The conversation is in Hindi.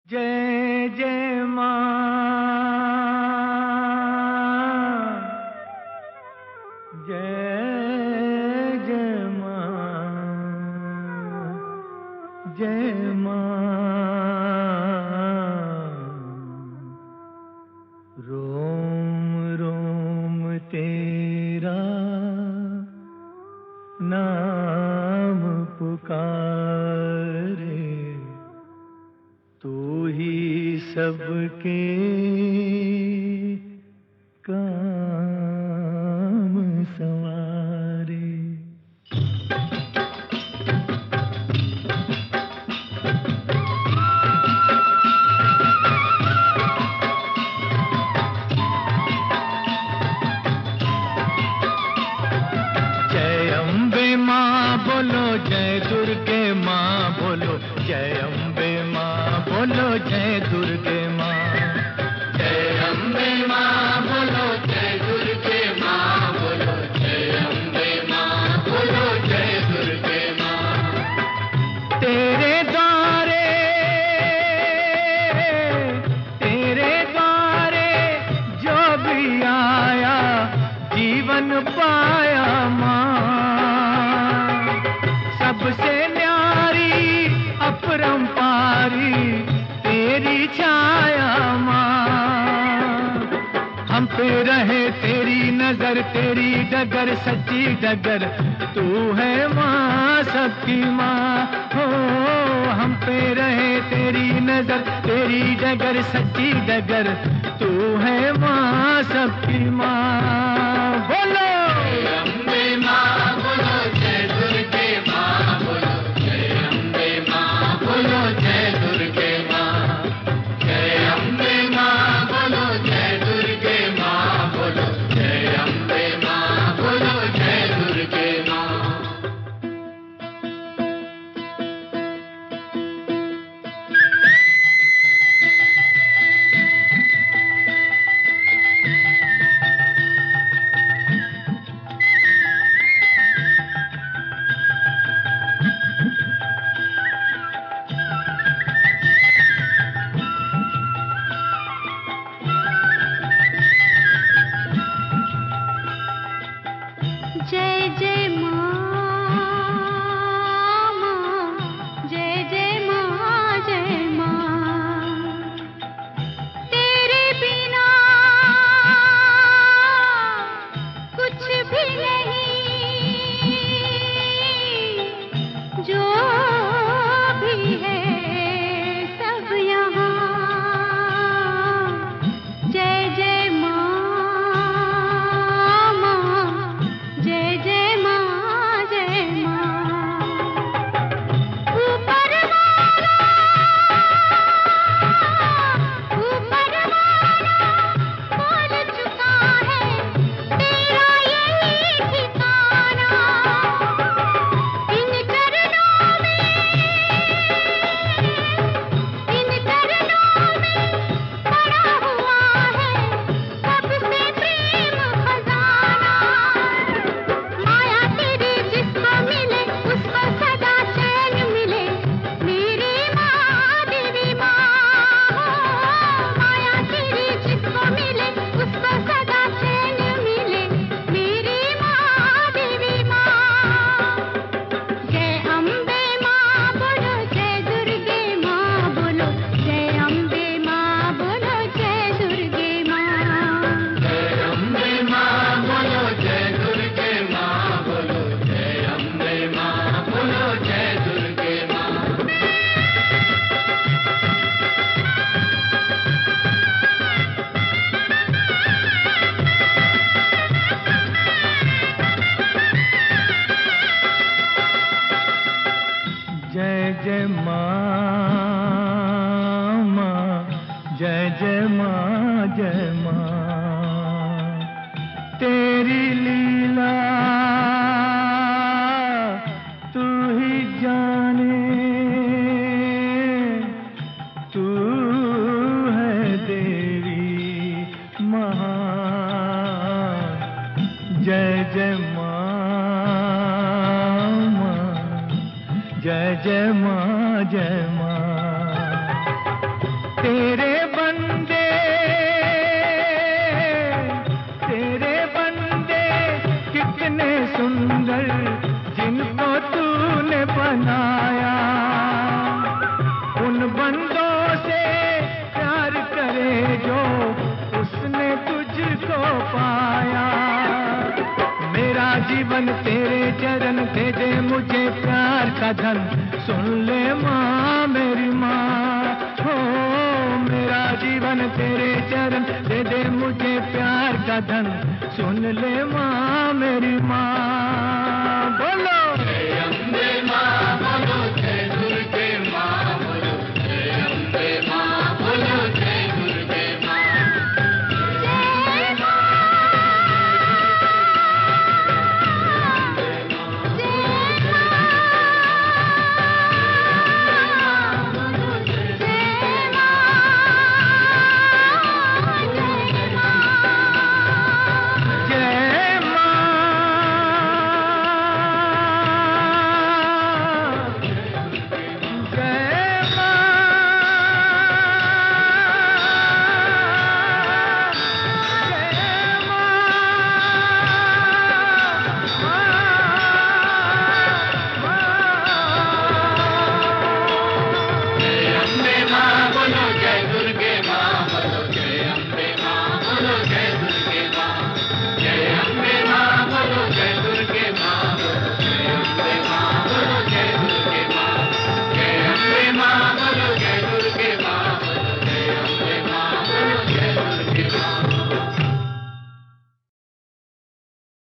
जय जय माँ, जय जय माँ, जय माँ। रोम रोम तेरा नाम पुकारे, तू ही सबके काम संवारे। जय अम्बे माँ बोलो, जय दुर्गे माँ बोलो, जय अम्बे माँ बोलो, जय दुर्गे माँ। जय अम्बे माँ बोलो, जय दुर्गे माँ बोलो, जय अम्बे माँ बोलो, जय दुर्गे माँ। तेरे द्वारे जो भी आया जीवन पाया माँ। सबसे न्यारी अपरंपारी तेरी छाया माँ। हम पे रहे तेरी नजर, तेरी डगर सच्ची डगर, तू है माँ सबकी माँ हो। हम पे रहे तेरी नजर, तेरी डगर सच्ची डगर, तू है माँ सबकी माँ। बोलो अम्बे माँ बोलो, जय दुर्गे माँ बोलो, जय अम्बे माँ बोलो, जय दुर्गे माँ। जय अम्बे माँ बोलो, जय दुर्गे माँ बोलो, जय अम्बे माँ बोलो, जय दुर्गे माँ। जय जय माँ, जय जय माँ, जय माँ। तेरे बिना कुछ भी नहीं, जो भी है सब यहाँ। जय जय माँ, जय जय माँ, जय माँ। ऊपर वाला बोल चुका है, तेरा यही ठिकाना। इन चरणों में पड़ा हुआ है कब से प्रेम खजाना। माया तेरी जिसको मिले उसको सदा चैन मिले, मेरी माँ देवी माँ हो। माया तेरी जिसको मिले उसको सदा चैन मिले, मेरी माँ देवी माँ। जय अम्बे माँ बोलो, जय दुर्गे माँ बोलो, जय अम्बे माँ बोलो, जय दुर्गे माँ। जय अम्बे माँ बोलो, जय दुर्गे माँ बोलो, जय अम्बे माँ बोलो, जय दुर्गे माँ। जय जय माँ, जय जय माँ, जय माँ। तेरी लीला तू ही जाने, तू है देवी महान। जय जय माँ, जय जय माँ, जय माँ। तेरे बंदे कितने सुंदर जिनको तूने बनाया, उन बंदों से प्यार करे जो उसने तुझको पाया। मेरा जीवन तेरे चरण दे दे मुझे प्यार का धन, सुन ले माँ मेरी माँ हो। मेरा जीवन तेरे चरण दे दे मुझे प्यार का धन, सुन ले माँ मेरी माँ।